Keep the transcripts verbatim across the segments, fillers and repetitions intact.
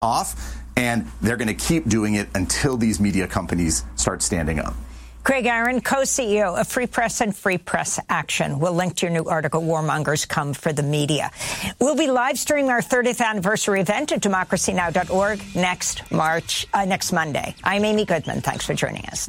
off, and they're going to keep doing it until these media companies start standing up. Craig Aaron, co-C E O of Free Press and Free Press Action. We'll link to your new article, Warmongers Come for the Media. We'll be live streaming our thirtieth anniversary event at democracy now dot org next March, uh, next Monday. I'm Amy Goodman. Thanks for joining us.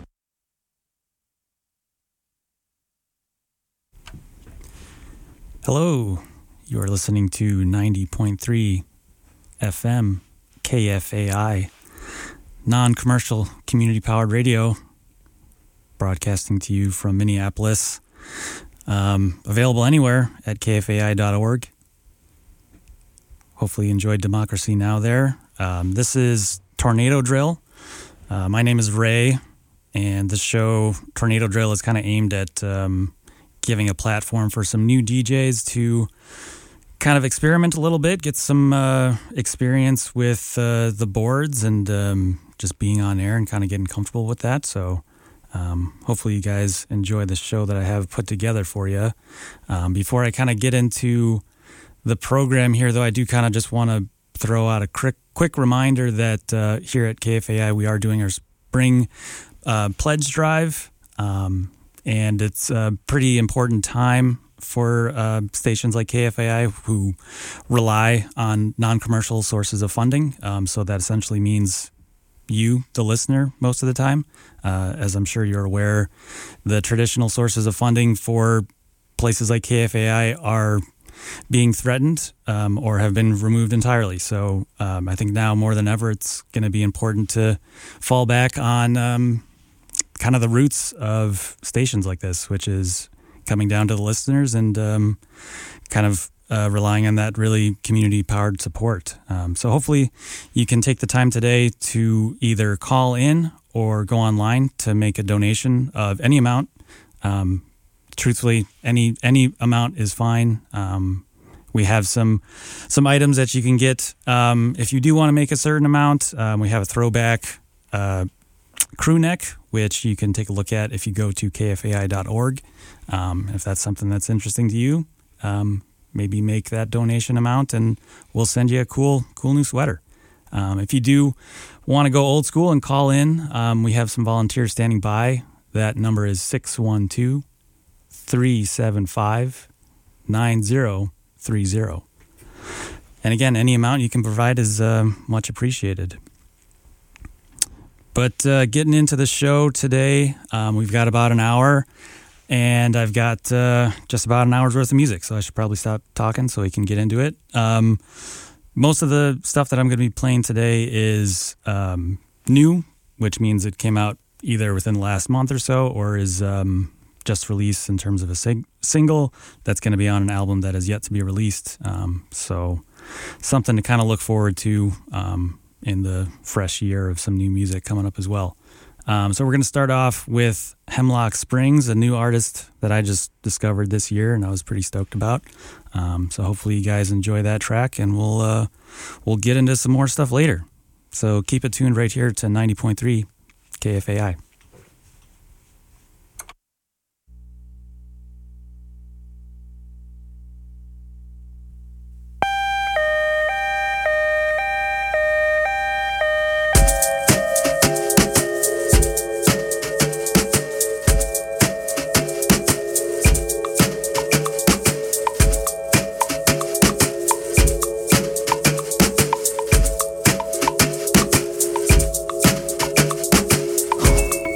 Hello. You are listening to ninety point three F M K F A I, non-commercial community-powered radio, broadcasting to you from Minneapolis. Um, available anywhere at K F A I dot org. Hopefully you enjoyed Democracy Now! There. Um, this is Tornado Drill. Uh, my name is Ray, and the show Tornado Drill is kind of aimed at um, giving a platform for some new D Js to kind of experiment a little bit, get some uh, experience with uh, the boards and um, just being on air and kind of getting comfortable with that. So um, hopefully you guys enjoy the show that I have put together for you. Um, before I kind of get into the program here, though, I do kind of just want to throw out a quick, quick reminder that uh, here at K F A I, we are doing our spring uh, pledge drive. Um, and it's a pretty important time for uh, stations like K F A I who rely on non-commercial sources of funding. Um, so that essentially means you, the listener, most of the time. Uh, as I'm sure you're aware, the traditional sources of funding for places like K F A I are being threatened um, or have been removed entirely. So um, I think now more than ever, it's going to be important to fall back on um, kind of the roots of stations like this, which is coming down to the listeners and um, kind of uh, relying on that really community-powered support. Um, so hopefully you can take the time today to either call in or go online to make a donation of any amount. Um, truthfully, any any amount is fine. Um, we have some some items that you can get um, if you do want to make a certain amount. Um, we have a throwback uh, crew neck, which you can take a look at if you go to K F A I dot org. Um, if that's something that's interesting to you, um, maybe make that donation amount and we'll send you a cool, cool new sweater. Um, if you do want to go old school and call in, um, we have some volunteers standing by. That number is six one two, three seven five, nine zero three zero. And again, any amount you can provide is uh, much appreciated. But uh, getting into the show today, um, we've got about an hour. And I've got uh, just about an hour's worth of music, so I should probably stop talking so we can get into it. Um, most of the stuff that I'm going to be playing today is um, new, which means it came out either within the last month or so or is um, just released in terms of a sing- single that's going to be on an album that is yet to be released. Um, so something to kind of look forward to um, in the fresh year of some new music coming up as well. Um, so we're going to start off with Hemlock Springs, a new artist that I just discovered this year and I was pretty stoked about. Um, so hopefully you guys enjoy that track and we'll uh, we'll get into some more stuff later. So keep it tuned right here to ninety point three K F A I. Oh.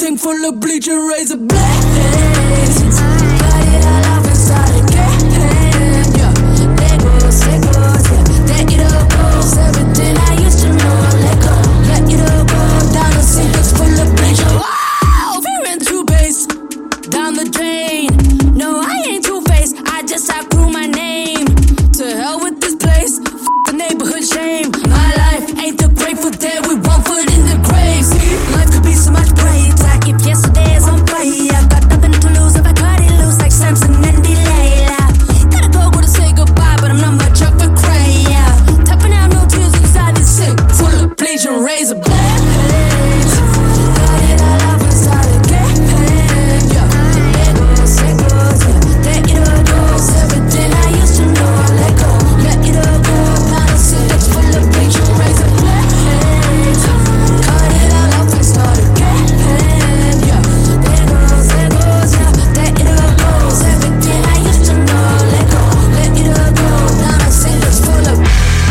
tank full of bleach and razor blades. Got it all off inside again. Yeah, let go, let go, yeah. Let it all go. Everything I used to know, let go. Let it all go. Down the sink is full of bleach. Wow, veering through base. Down the drain. No, I ain't two-faced. I just outgrew my name. To hell with this place. F the neighborhood shame. My life ain't the grateful dead with one foot in the grave. See, life could be so much brighter if yesterday is on fire. Got nothing to lose if I cut it loose like Samson and Delilah. Gotta go, go to say goodbye, but I'm not much of a crier. Tapping out no tears inside this sick full of bleach and razor blades. Got it all off inside again. Yeah, let go, let go, yeah. Let it all go. Everything I used to know, I let go. Let it all go. Now the city's full of bleach and razor blades. Cut it all off and start again. Yeah, there goes, there goes, yeah. Let it all go. Everything I used to know, I let go. Let it all go. Now the city's full of.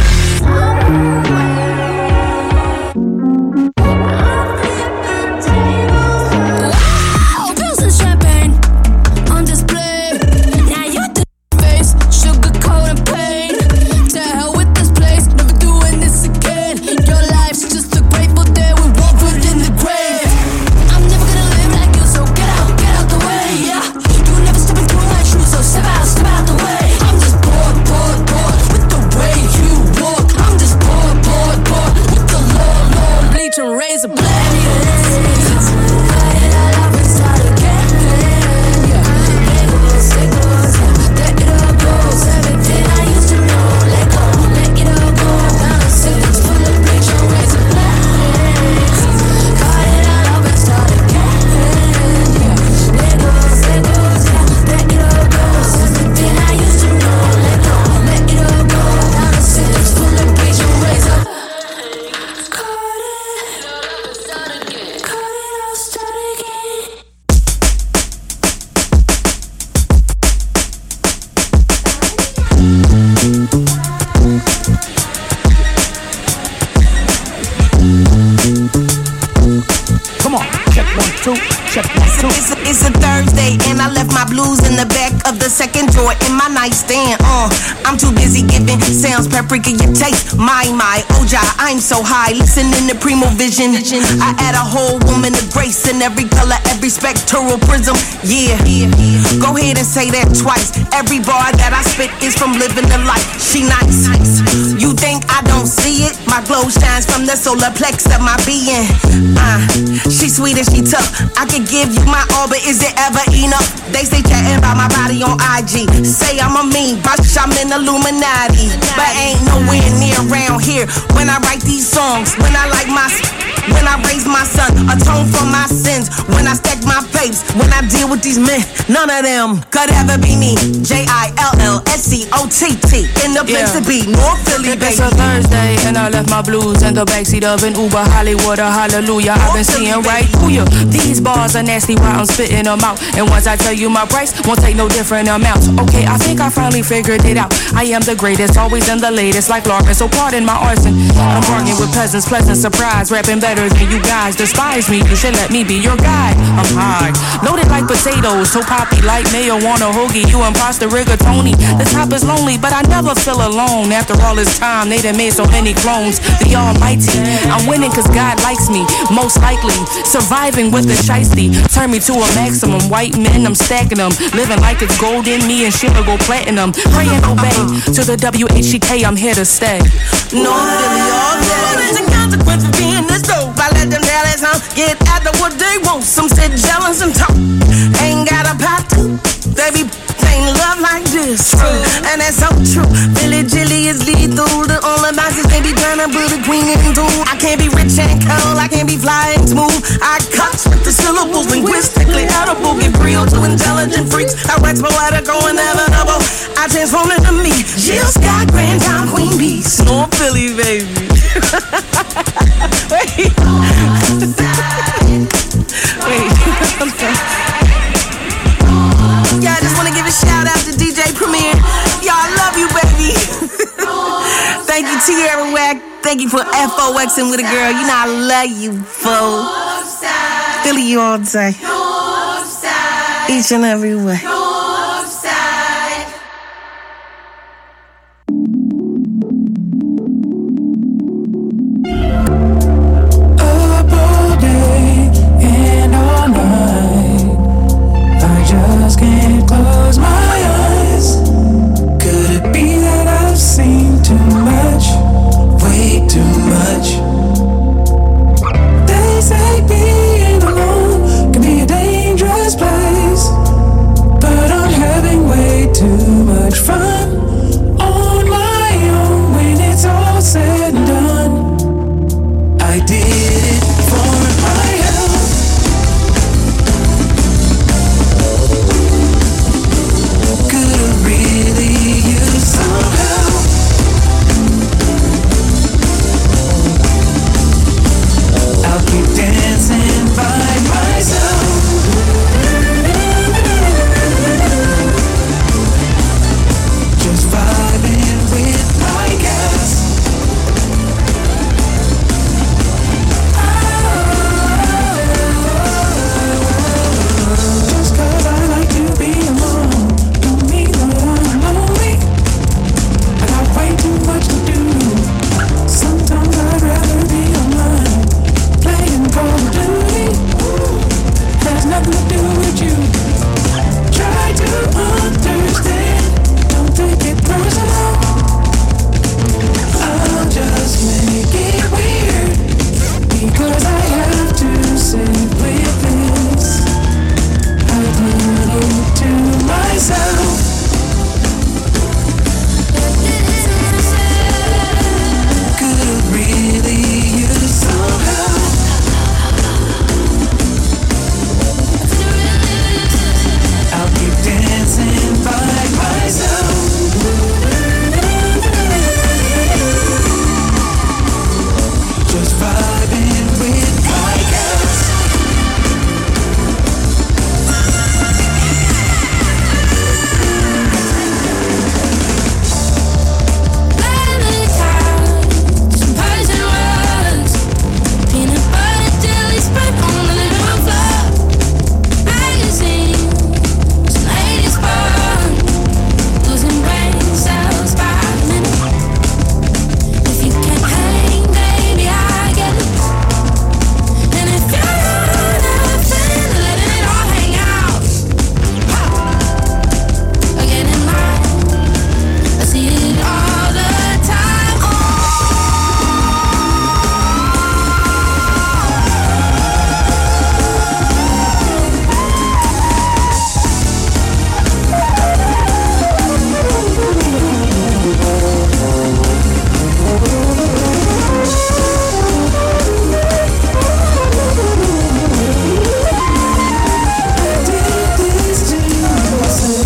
Wow, pills and champagne on display. Now you're the face, sugar coat and pain. To hell with this place, never doing this again. Your life's just a grateful day with one foot in the grave. I'm never gonna live like you, so get out, get out the way. Yeah, you never step into my shoes, so step out, step out the way. I'm just bored, bored, bored with the way you walk. I'm just bored, bored, bored with the low, low bleach and razor blades. Cut it all off inside again. Yeah, let go, let go, yeah. Let it all go. Everything I used to know, let go, let it all go. Now the city's full of bleach and razor blades. Cut it all off and start again. Yeah, let go, let go, yeah. Let it all go. Everything I used to know, let go, let it all go. Now the city's full of bleach and razor. Cut it all off and start again. Cut it all, start again. Come on, check one, two, check one, two. It's a, it's a Thursday and I left my blues in the back of the second drawer in my nightstand. Uh, I'm too busy giving sounds paprika your taste. My, my, Oja, I'm so high. Listening to Primo Vision. I add a whole woman of grace in every color, every spectral prism. Yeah, go ahead and say that twice. Every bar that I spit is from living the life. She nice. You think I don't see it? My glow shines from the solar plex of my being. Uh, she sweet and she tough. I could give you my all, but is it ever enough? They say chatting about my body on I G. Say I'm a mean bitch, I'm in Illuminati. But ain't nowhere near around here when I write these songs. When I like my, when I raise my son, atone for my sins. When I stack my papes, when I deal with these men, none of them could ever be me. J I L L S C O T T in the place Yeah. to be, North Philly, baby. It's a Thursday and I left my blues in the backseat of an Uber. Hollywood, a hallelujah. I've been seeing right through you. These bars are nasty while I'm spitting them out. And once I tell you my price, won't take no different amounts. Okay, I think I finally figured it out. I am the greatest, always am the latest, like Lauren. So pardon my arson. I'm bargaining with peasants, pleasant surprise. Rapping better than you guys. Despise me, you should let me be your guide. I'm high, loaded like potatoes, so poppy like mayo on a hoagie. You imposter rigatoni. The top is lonely, but I never feel alone. After all this time, they done made so many clones. The Almighty, I'm winning cause God likes me. Most likely, surviving with the shiesty. Turn me to a maximum. White men, I'm stacking them. Living like it's gold in me and shit will go platinum. Pray and obey to the W H E K, I'm here to stay. No, Philly all day. There's a consequence for being this dope. I let them Dallas huh, get after what they want. Some said jealous and talk. Ain't got a pot to. Baby, ain't love like this. And that's so true. Philly Jilly is lethal. The only boxes they be trying to put a queen into. I can't be rich and cold. I can't be fly and smooth. I cut with the syllables linguistically edible. Get real to intelligent freaks. I wax poetical and inevitable. I transform into me. Jill Scott, Grand Town Queen Bees. North Philly, baby. Wait. Wait. Yeah, I just want to give a shout out to D J Premier. Y'all, I love you, baby. Thank you, Tierra Wack. Thank you for F O Xing with a girl. You know I love you, folks. Philly you all day. Northside. Each and every way. Northside. Up all day and all night, I just can't close my eyes. Could it be that I've seen too much, way too much? They say being alone can be a dangerous place, but I'm having way too much fun on my own when it's all said and done. I did it for my health. Could've really used some help. I'll keep dancing by myself. Just vibing with my gas. Just 'cause I like to be alone don't mean that I'm lonely. I got way too much to do. Sometimes I'd rather be online playing Call of Duty. Has nothing to do with you. Try to understand, don't take it personal. I'll just make it weird because I have to sit with this. I did it to myself. Could've really used some help. I'll keep dancing by myself. Just vibing with my gas. Lemon clouds, some poison words, peanut butter jelly spread on the living room floor. Magazines, some ladies' fun, losing brain cells by the minute. If you can't hang, baby, I get it. And if you're not feeling, letting it all hang out. Again in line, I see it all the time. Did this to myself.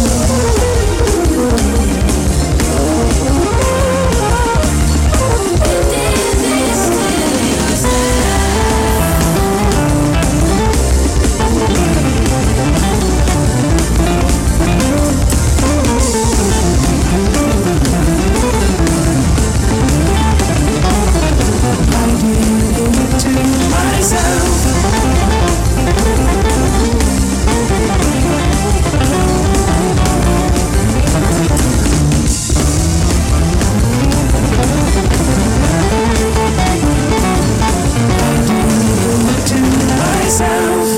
I did it to myself. To myself.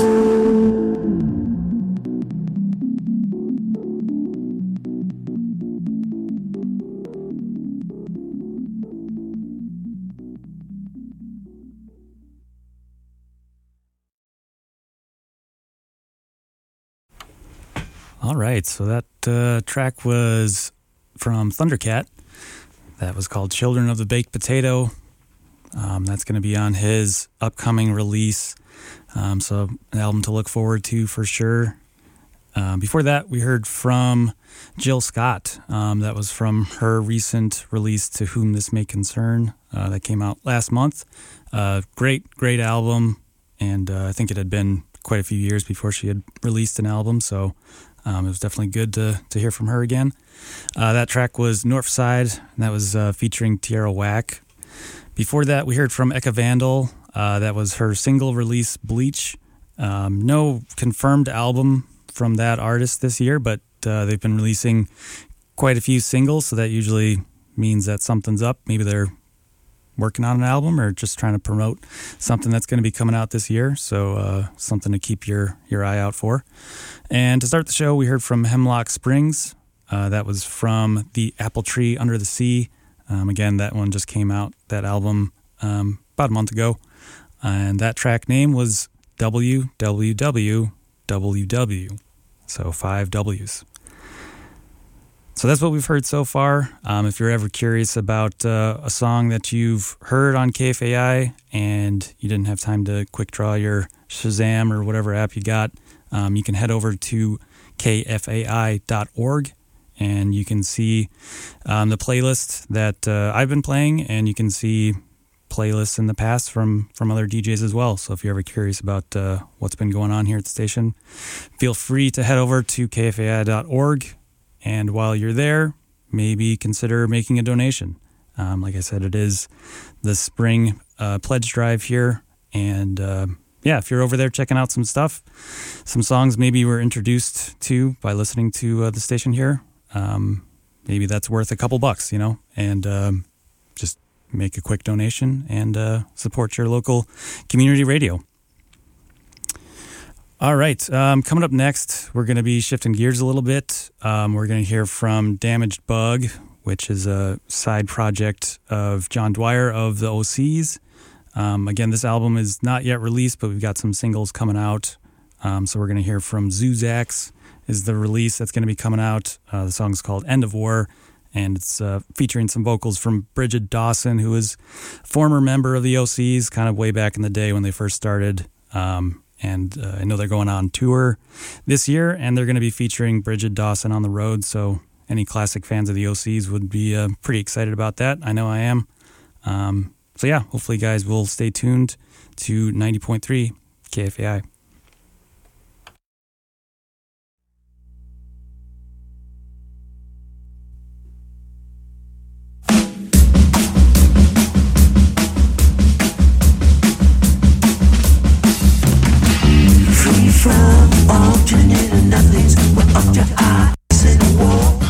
All right, so that uh, track was from Thundercat. That was called Children of the Baked Potato. Um, that's going to be on his upcoming release. Um, so an album to look forward to for sure. Um, before that, we heard from Jill Scott. Um, that was from her recent release, To Whom This May Concern, uh, that came out last month. Uh, great, great album, and uh, I think it had been quite a few years before she had released an album, so um, it was definitely good to, to hear from her again. Uh, that track was Northside, and that was uh, featuring Tierra Whack. Before that, we heard from Eka Vandal. Uh, that was her single release, Bleach. Um, no confirmed album from that artist this year, but uh, they've been releasing quite a few singles, so that usually means that something's up. Maybe they're working on an album or just trying to promote something that's going to be coming out this year. So uh, something to keep your, your eye out for. And to start the show, we heard from Hemlock Springs. Uh, that was from the Apple Tree Under the Sea. Um, again, that one just came out, that album, um, about a month ago. And that track name was W W W W W. So five W's. So that's what we've heard so far. Um, if you're ever curious about uh, a song that you've heard on K F A I and you didn't have time to quick draw your Shazam or whatever app you got, um, you can head over to K F A I dot org and you can see um, the playlist that uh, I've been playing, and you can see playlists in the past from, from other D Js as well. So if you're ever curious about uh, what's been going on here at the station, feel free to head over to K F A I dot org. And while you're there, maybe consider making a donation. Um, like I said, it is the spring uh, pledge drive here. And uh, yeah, if you're over there checking out some stuff, some songs maybe you were introduced to by listening to uh, the station here, um, maybe that's worth a couple bucks, you know, and um, just make a quick donation and uh, support your local community radio. All right, um, coming up next, we're going to be shifting gears a little bit. Um, we're going to hear from Damaged Bug, which is a side project of John Dwyer of the O Cs. Um, again, this album is not yet released, but we've got some singles coming out. Um, so we're going to hear from Zuzax is the release that's going to be coming out. Uh, the song's called End of War, and it's uh, featuring some vocals from Bridget Dawson, who is a former member of the O Cs, kind of way back in the day when they first started. Um And uh, I know they're going on tour this year, and they're going to be featuring Bridget Dawson on the road. So any classic fans of the O Cs would be uh, pretty excited about that. I know I am. Um, so yeah, hopefully you guys will stay tuned to ninety point three K F A I. From alternate nothings, we're up to eyes in a wall.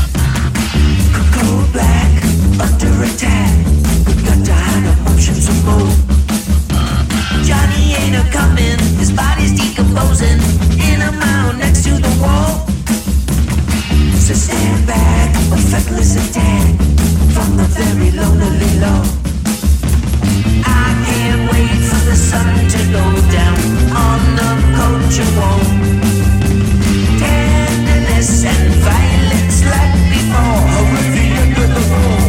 Cold black, under attack. We got to hide emotions some more. Johnny ain't a coming, his body's decomposing in a mound next to the wall. So stand back, a feckless attack from the very lonely law. I can't wait for the sun to go down on the culture wall. Tenderness and violence like before, over the end of the wall.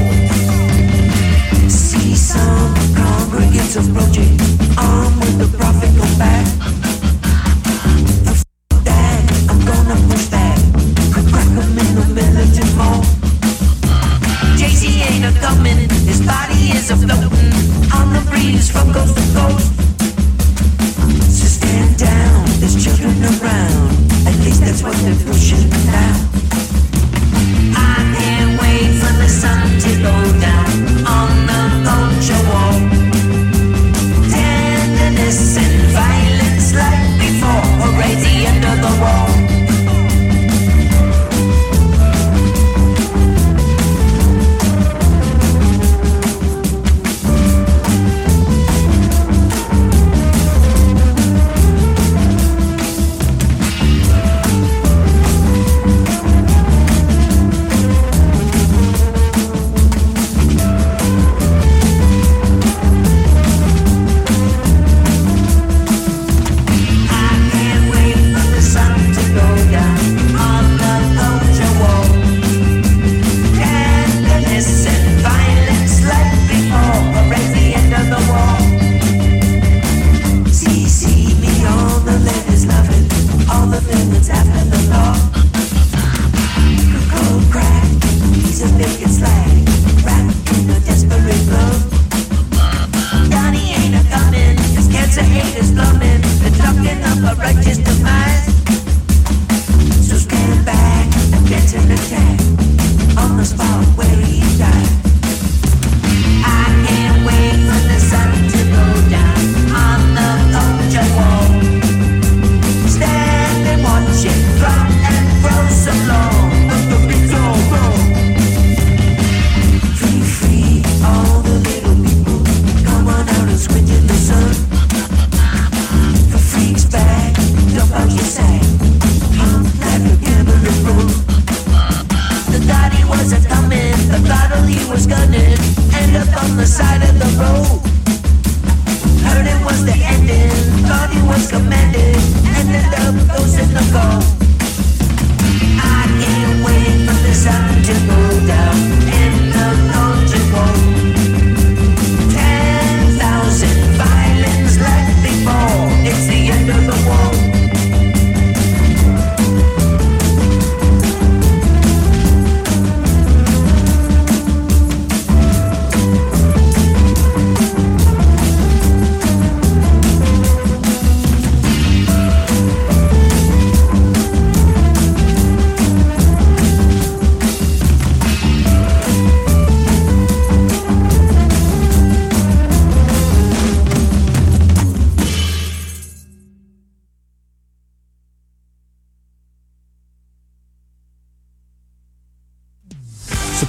See some congregants approaching, armed with the prophet go back. The f*** that, I'm gonna push back, could crack them in the militant mall. Jay-Z ain't a coming, his body is a floating on the breeze from coast to coast. So stand down, there's children around, at least that's what they're pushing now. I can't wait for the sun to go down on the culture wall. Tenderness and violence like before, or raise the end of the wall.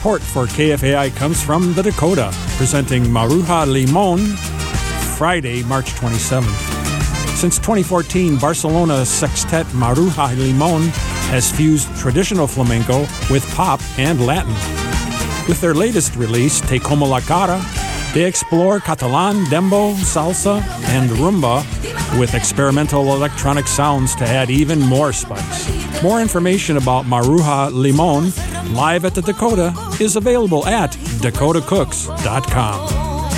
Support for K F A I comes from The Dakota, presenting Maruja Limon, Friday, March twenty-seventh. Since twenty fourteen, Barcelona sextet Maruja Limon has fused traditional flamenco with pop and Latin. With their latest release, Te Como la Cara, they explore Catalan, dembo, salsa, and rumba with experimental electronic sounds to add even more spice. More information about Maruja Limon, live at the Dakota, is available at dakota cooks dot com.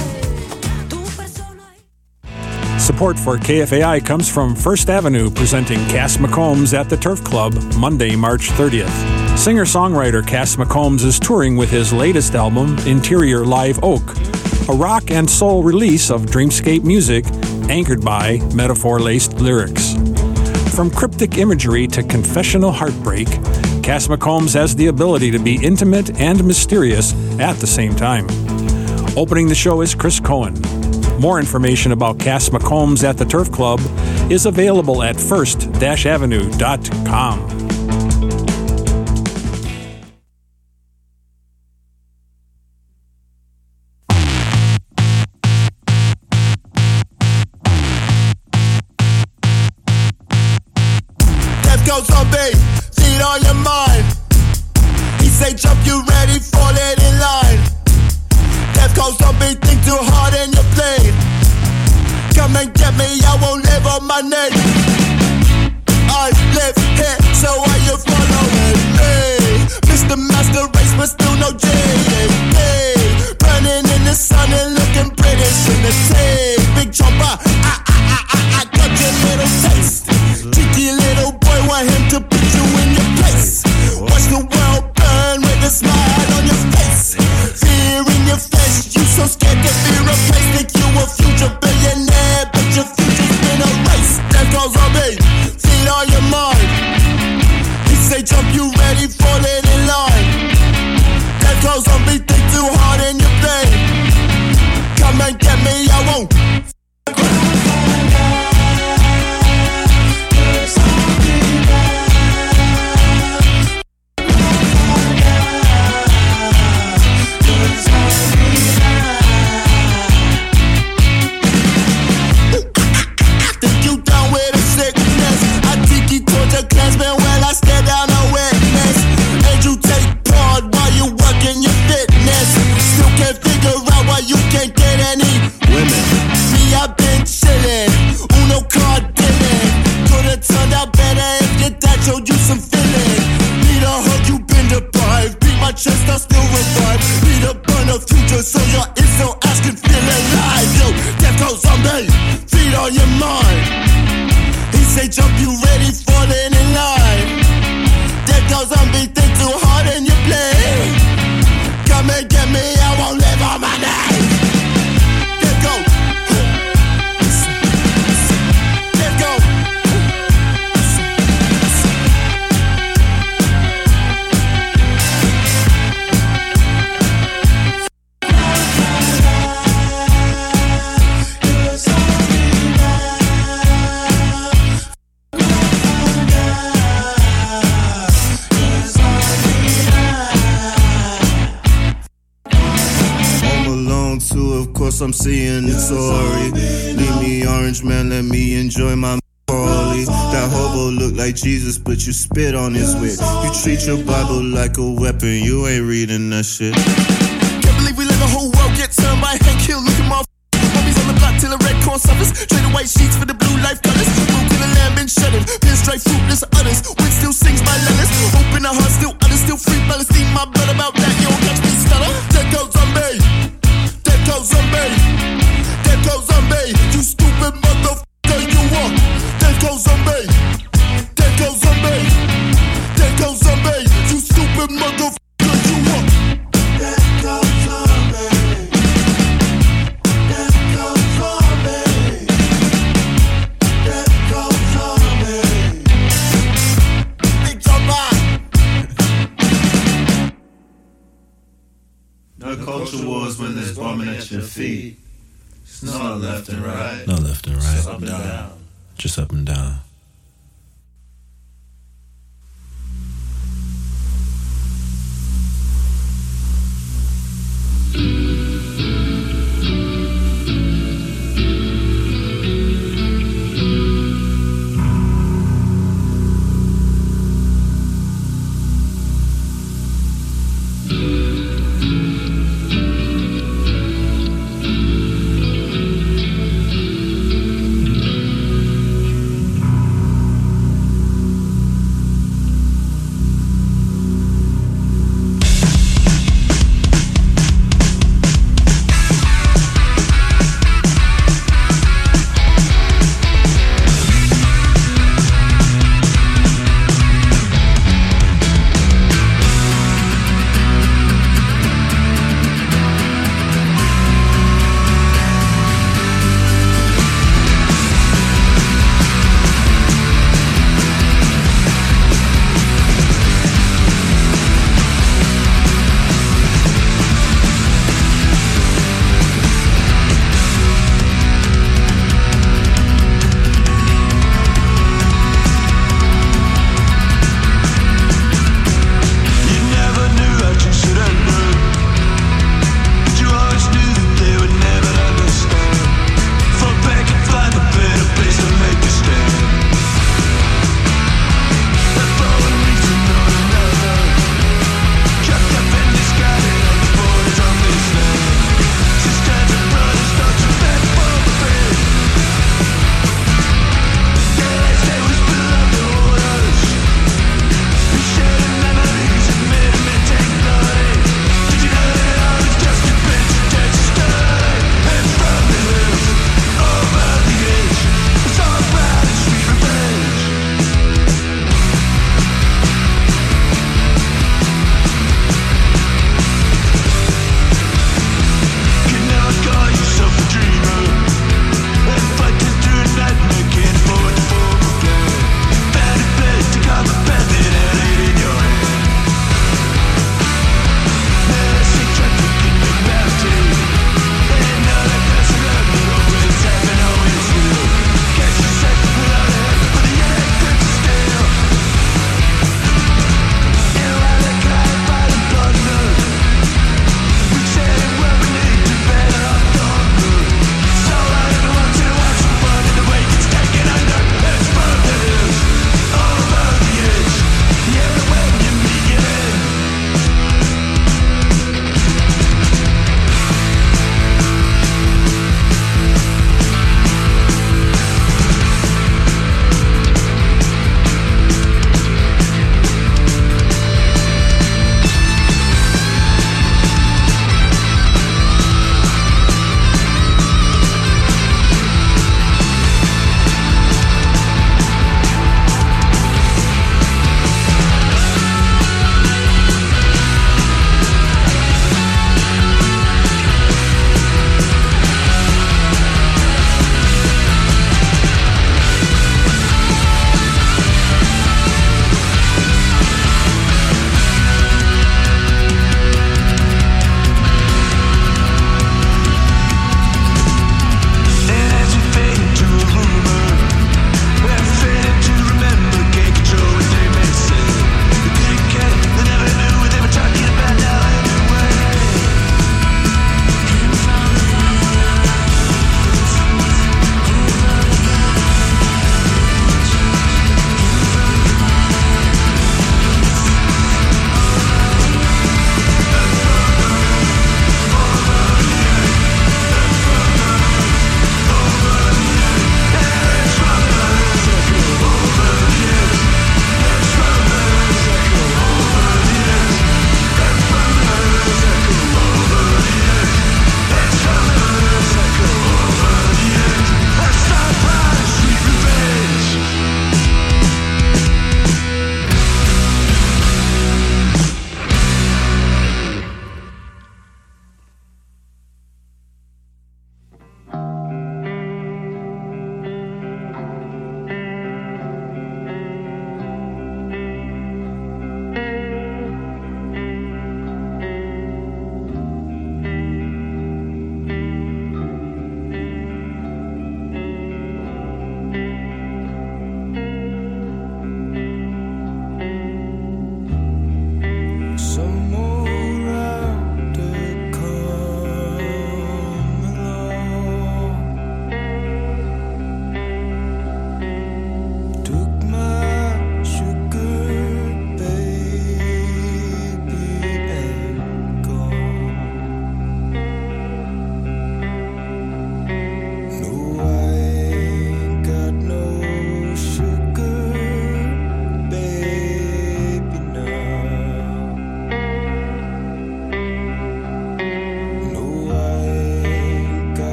Support for K F A I comes from First Avenue, presenting Cass McCombs at the Turf Club, Monday, March thirtieth. Singer-songwriter Cass McCombs is touring with his latest album, Interior Live Oak, a rock and soul release of dreamscape music anchored by metaphor-laced lyrics. From cryptic imagery to confessional heartbreak, Cass McCombs has the ability to be intimate and mysterious at the same time. Opening the show is Chris Cohen. More information about Cass McCombs at the Turf Club is available at first avenue dot com. Zombie, feed on your mind. He say jump, you ready, fall it in line. Death goes zombie, think too hard and you play. Come and get me, I won't live on my name. I live here, so are you following me? Mister Master Race, but still no J A. Burning in the sun and looking British in the tea. Big jumper, I, I, I, I, I got your little taste. Cheeky little boy, want him to put you in your place. Watch the world burn with a smile on your face. Fear in your face, you so scared to be replaced. Think you a future billionaire, but your future's been erased. Death goes on me, feed on your mind. He say jump, you ready, fall it in line. Death goes on me, think too hard in your brain. Come and get me, I won't. Chest, I still revive. Need a burner future, so your info asking feel alive. Yo, death goes zombie, feed on your mind. He say jump, you ready, falling in line. Death goes zombie, think too hard and you play. Come and get me, I won't live on my name. Death go, death go. I'm seeing it sorry. Leave me orange, man, let me enjoy my Marley. That hobo look like Jesus, but you spit on his wit. You treat your Bible like a weapon, you ain't reading that shit. Can't believe we let the whole world get turned by Hank Hill. Look at my homies on the block till the red corn suffers. Trade the white sheets for the blue life colors. Broke in the lamb been shuttered. Pinstripe fruitless udders. Wind still sings my letters. Open the heart, still utters, still free Palestine. My blood about that, you don't catch me stutter. Dead goes zombie. Dead goes zombie. Dead goes zombie. You stupid motherfucker, you are. Dead goes zombie. Dead goes zombie. Dead goes zombie. You stupid motherfucker, you are. Dead goes zombie. Dead goes zombie. Dead goes zombie. Big jumper. No culture wars when there's bombing at your feet. It's not left and right. No left and right. Just up and down. Just up and down.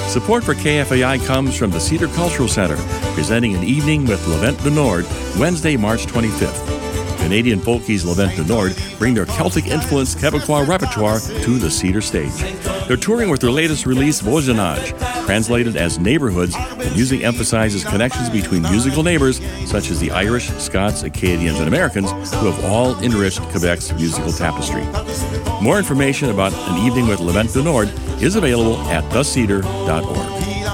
Support for K F A I comes from the Cedar Cultural Center, presenting an evening with Levant du Nord, Wednesday, March twenty-fifth. Canadian folkies Levant du Nord bring their Celtic-influenced Quebecois repertoire to the Cedar stage. They're touring with their latest release, Voisinage, translated as Neighborhoods. The music emphasizes connections between musical neighbors, such as the Irish, Scots, Acadians, and Americans, who have all enriched Quebec's musical tapestry. More information about an evening with Levant du Nord is available at the cedar dot org.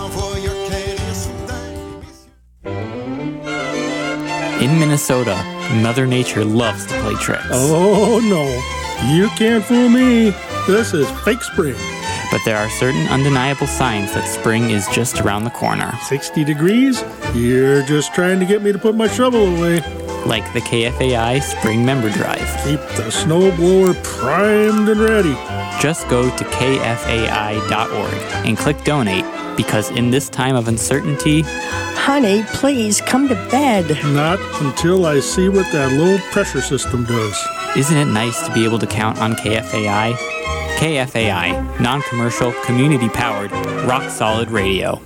In Minnesota, Mother Nature loves to play tricks. Oh, no. You can't fool me. This is fake spring. But there are certain undeniable signs that spring is just around the corner. sixty degrees? You're just trying to get me to put my shovel away. Like the K F A I Spring Member Drive. Keep the snowblower primed and ready. Just go to K F A I dot org and click Donate, because in this time of uncertainty... Honey, please come to bed. Not until I see what that low pressure system does. Isn't it nice to be able to count on K F A I? K F A I, non-commercial, community-powered, rock-solid radio.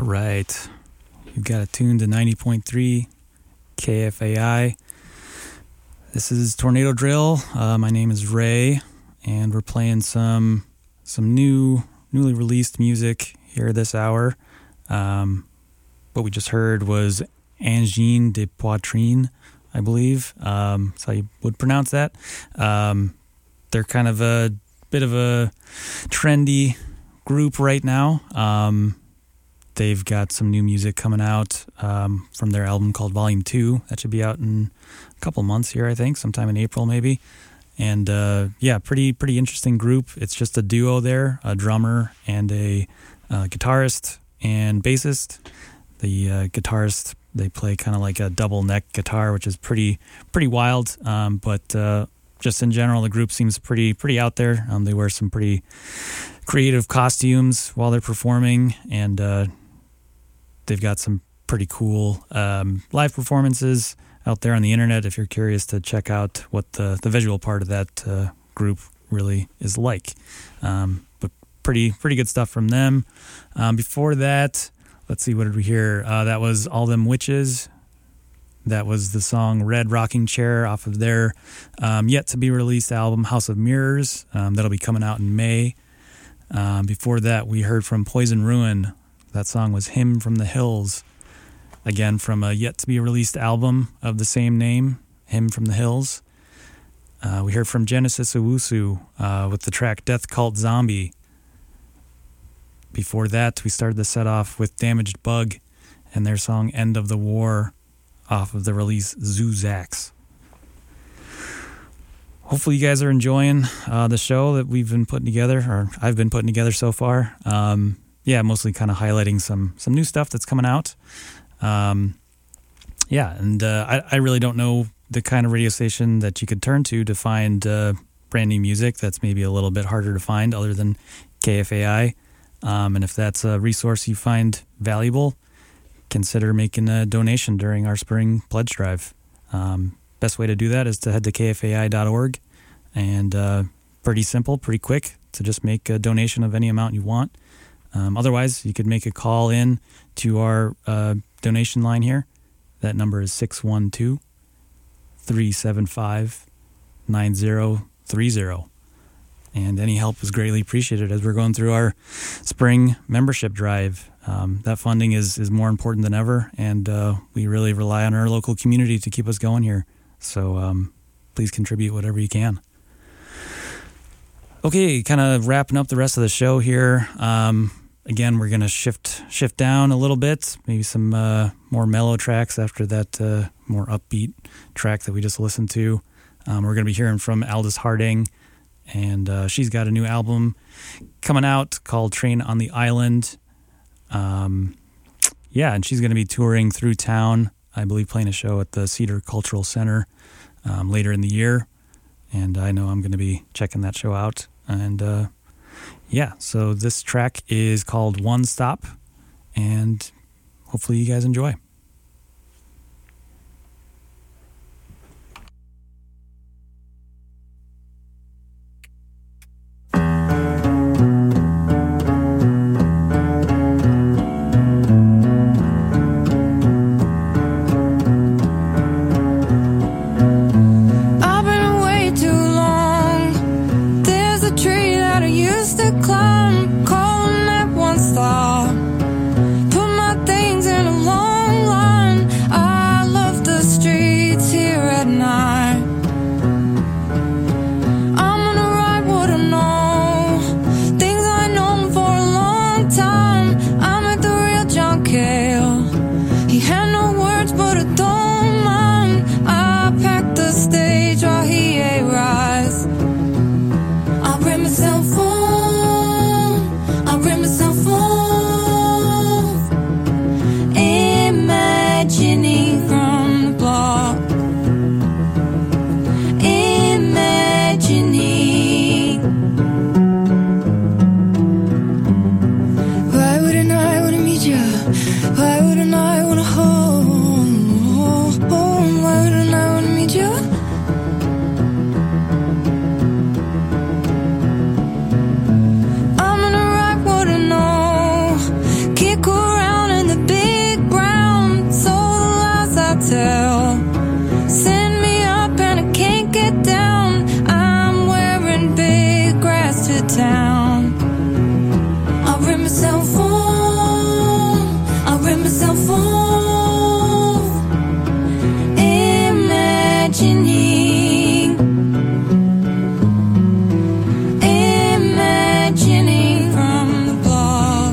right. You've got it tuned to ninety point three K F A I. This is Tornado Drill. Uh, my name is Ray, and we're playing some some new, newly released music here this hour. Um, what we just heard was Angine de Poitrine, I believe. Um, that's how you would pronounce that. Um, they're kind of a bit of a trendy group right now. Um, they've got some new music coming out um, from their album called Volume two. That should be out in a couple months here, I think, sometime in April maybe. And uh, yeah, pretty pretty interesting group. It's just a duo there, a drummer and a uh, guitarist and bassist. The uh, guitarist, they play kind of like a double neck guitar, which is pretty pretty wild. Um, but uh, just in general, the group seems pretty pretty out there. Um, they wear some pretty creative costumes while they're performing, and uh, they've got some pretty cool um, live performances out there on the internet if you're curious to check out what the, the visual part of that uh, group really is like. Um, but pretty pretty good stuff from them. Um, before that, let's see, what did we hear? Uh, that was All Them Witches. That was the song Red Rocking Chair off of their um, yet-to-be-released album, House of Mirrors. Um, that'll be coming out in May. Um, before that, we heard from Poison Ruin. That song was Hymn from the Hills. Again, from a yet-to-be-released album of the same name, Hymn from the Hills. Uh, we heard from Genesis Owusu uh, with the track Death Cult Zombie. Before that, we started the set off with Damaged Bug and their song End of the War off of the release Zoozax. Hopefully you guys are enjoying uh, the show that we've been putting together, or I've been putting together so far. Um, yeah, mostly kind of highlighting some some new stuff that's coming out. Um, yeah, and uh, I, I really don't know the kind of radio station that you could turn to to find uh, brand new music that's maybe a little bit harder to find other than K F A I. Um, and if that's a resource you find valuable, consider making a donation during our spring pledge drive. Um, best way to do that is to head to K F A I dot org, and uh, pretty simple, pretty quick to just make a donation of any amount you want. Um, otherwise, you could make a call in to our uh, donation line here. That number is six one two, three seven five, nine zero three zero. And any help is greatly appreciated as we're going through our spring membership drive. Um, that funding is, is more important than ever, and uh, we really rely on our local community to keep us going here. So um, please contribute whatever you can. Okay, kind of wrapping up the rest of the show here. Um, again, we're going to shift shift down a little bit, maybe some uh, more mellow tracks after that uh, more upbeat track that we just listened to. Um, we're going to be hearing from Aldous Harding, and uh, she's got a new album coming out called Train on the Island. Um, yeah, and she's going to be touring through town, I believe playing a show at the Cedar Cultural Center um, later in the year. And I know I'm going to be checking that show out. And uh, yeah, so this track is called One Stop, and hopefully you guys enjoy. Why wouldn't I wanna hold? hotel. Send me up and I can't get down. I'm wearing big grass to town. I'll bring myself home. I'll bring myself home. Imagining, imagining from the block.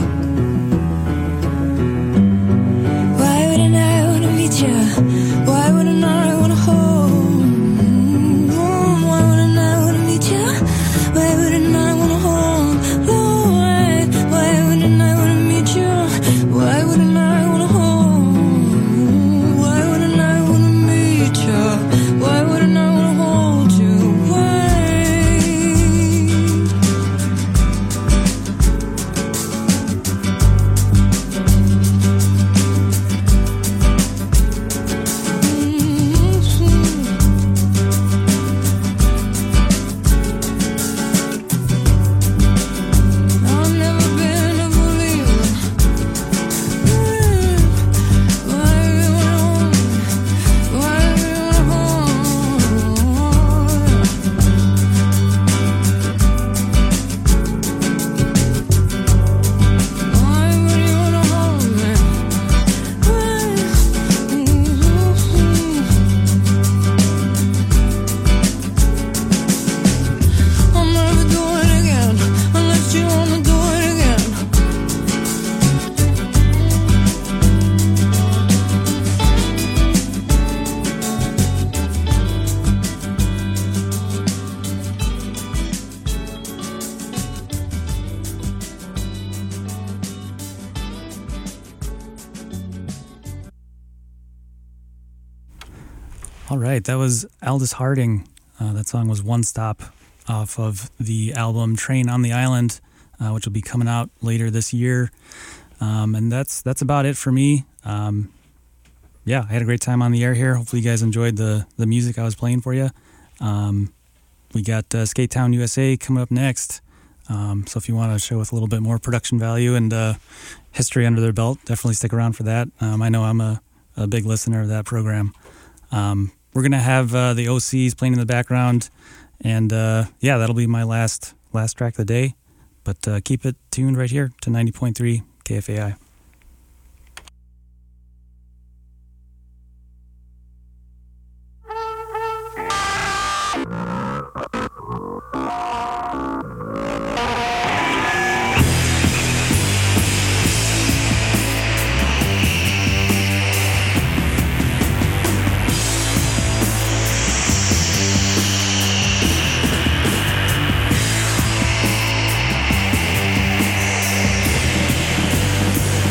Why wouldn't I wanna meet you? Why wouldn't I wanna hold? Why wouldn't I wanna meet you? Why wouldn't I wanna hold? Lord, why wouldn't I wanna meet you? Why wouldn't I wanna hold? Why wouldn't I wanna meet you? Why wouldn't I wanna hold you? Why? I've never been a believer. Why we wanna hold? Why we wanna hold? Why would you wanna hold me? I'll never do it again unless you wanna do it again. All right, that was Aldous Harding. Uh, that song was One Stop off of the album Train on the Island, uh, which will be coming out later this year. Um, and that's that's about it for me. Um, yeah, I had a great time on the air here. Hopefully you guys enjoyed the, the music I was playing for you. Um, we got uh, Skate Town U S A coming up next. Um, so if you want a show with a little bit more production value and uh, history under their belt, definitely stick around for that. Um, I know I'm a, a big listener of that program. Um, we're going to have uh, the O Cs playing in the background. And uh, yeah, that'll be my last last track of the day. But uh, keep it tuned right here to ninety point three K F A I. Thank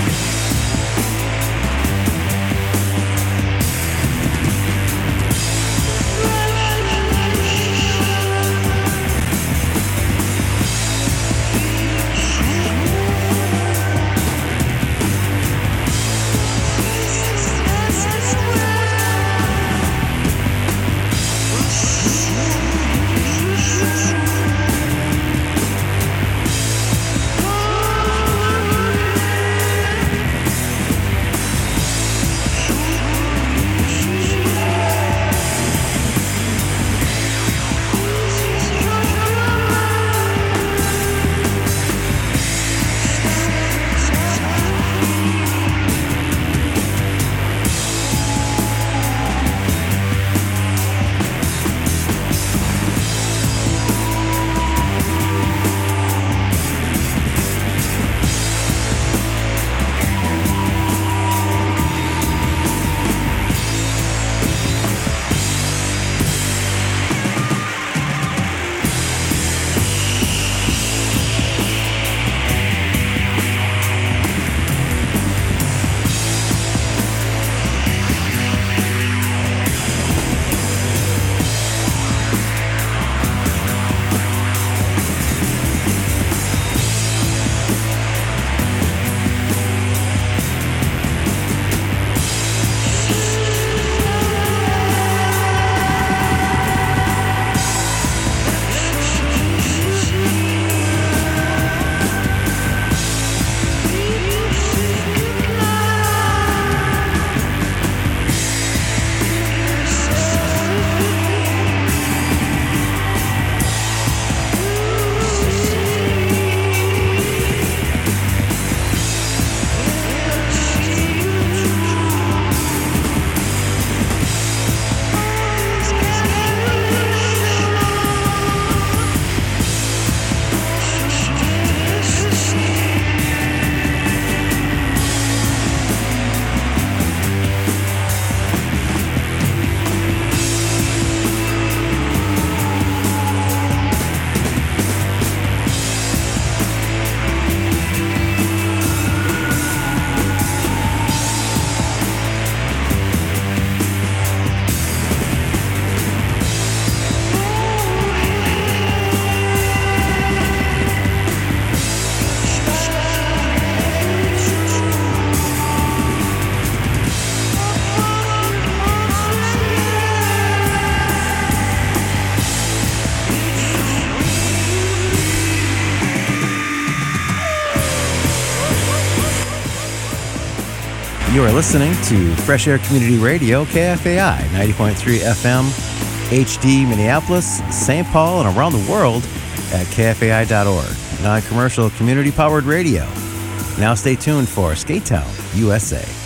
You are listening to Fresh Air Community Radio, K F A I, ninety point three F M, H D Minneapolis, Saint Paul, and around the world at K F A I dot org. Non-commercial, community-powered radio. Now stay tuned for Skate Town, U S A.